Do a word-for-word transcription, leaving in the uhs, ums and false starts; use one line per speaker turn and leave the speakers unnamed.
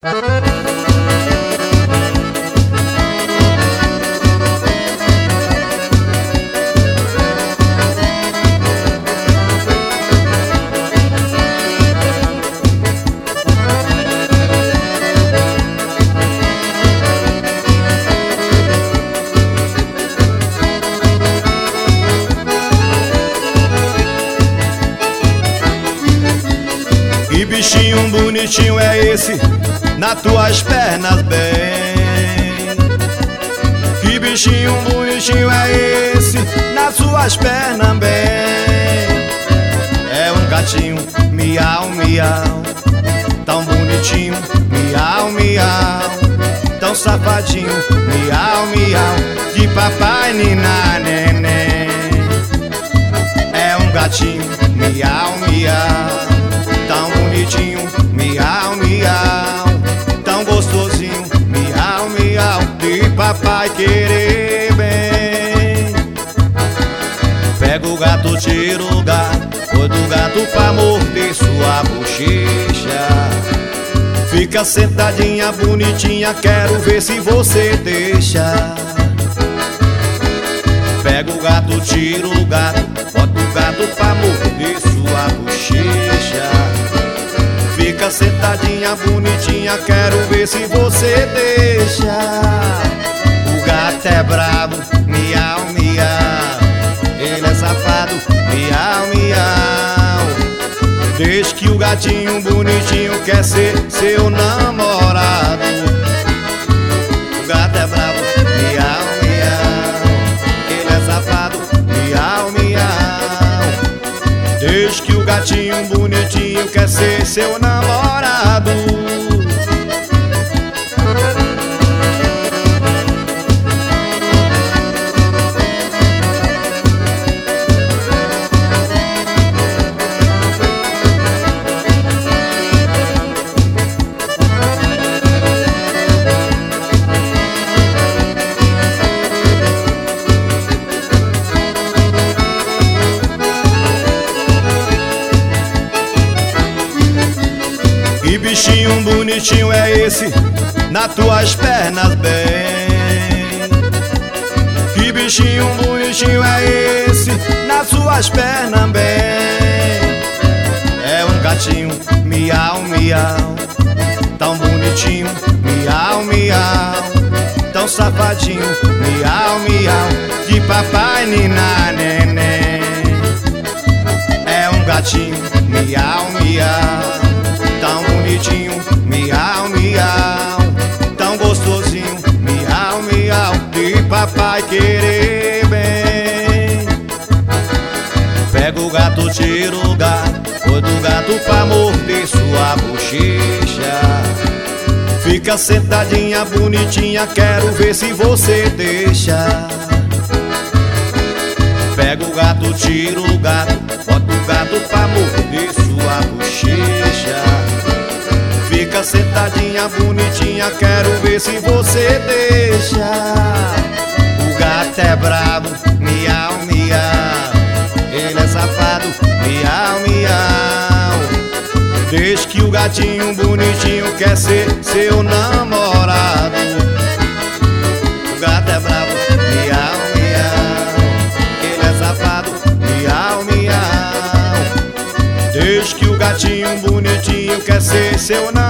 Que bichinho bonitinho é esse nas tuas pernas, bem? Que bichinho bonitinho é esse nas suas pernas, bem? É um gatinho, miau, miau, tão bonitinho, miau, miau, tão safadinho, miau, miau, de papai, nina, neném. É um gatinho, miau, miau, tão bonitinho, miau, miau, tão gostosinho, miau, miau, de papai querer bem. Pega o gato, tira o gato, põe do gato pra morder sua bochecha. Fica sentadinha, bonitinha, quero ver se você deixa. Pega o gato, tira o gato, bota o gato pra morder sua bochecha. Fica sentadinha, bonitinha, quero ver se você deixa. O gato é brabo, miau, miau, ele é safado, miau, miau. Desde que o gatinho bonitinho quer ser seu namorado. O gato é brabo, miau, miau, ele é safado, miau, miau. Desde que o gatinho bonitinho quer ser seu namorado. Que bichinho bonitinho é esse nas tuas pernas, bem? Que bichinho bonitinho é esse nas suas pernas, bem? É um gatinho, miau, miau, tão bonitinho, miau, miau, tão safadinho, miau, miau, de papai, nina, neném. É um gatinho, miau, miau, tão bonitinho, miau, miau, tão gostosinho, miau, miau, de papai querer bem. Pega o gato, tira o gato, põe do gato pra morder sua bochecha. Fica sentadinha, bonitinha, quero ver se você deixa. Pega o gato, tira o gato, bota o gato pra morder sua bochecha. Fica sentadinha, bonitinha, quero ver se você deixa. O gato é brabo, miau, miau, ele é safado, miau, miau. Desde que o gatinho bonitinho quer ser seu namorado. O gato é brabo, miau, miau, ele é safado, miau, miau. Desde que o gatinho bonitinho quer ser seu namorado.